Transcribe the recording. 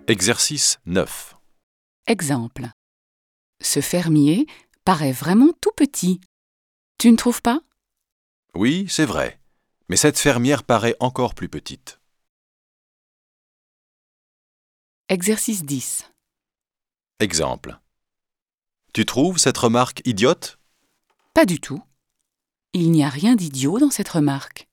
Exercice 9. Exemple. Ce fermier paraît vraiment tout petit. Tu ne trouves pas? Oui, c'est vrai. Mais cette fermière paraît encore plus petite. Exercice 10. Exemple. Tu trouves cette remarque idiote? Pas du tout. Il n'y a rien d'idiot dans cette remarque.